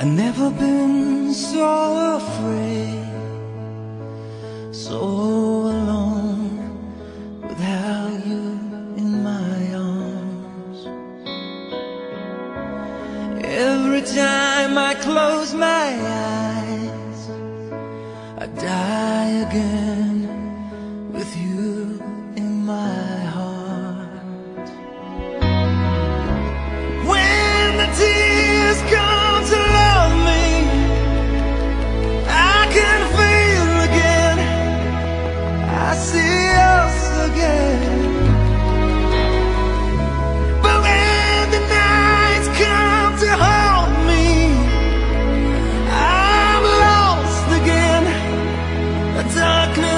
I've never been so afraid, so alone, without you in my arms. Every time I close my eyes, I die again with you in my heart. When the tears come to love me, I can feel again, I see us again. But when the nights come to hold me, I'm lost again. The darkness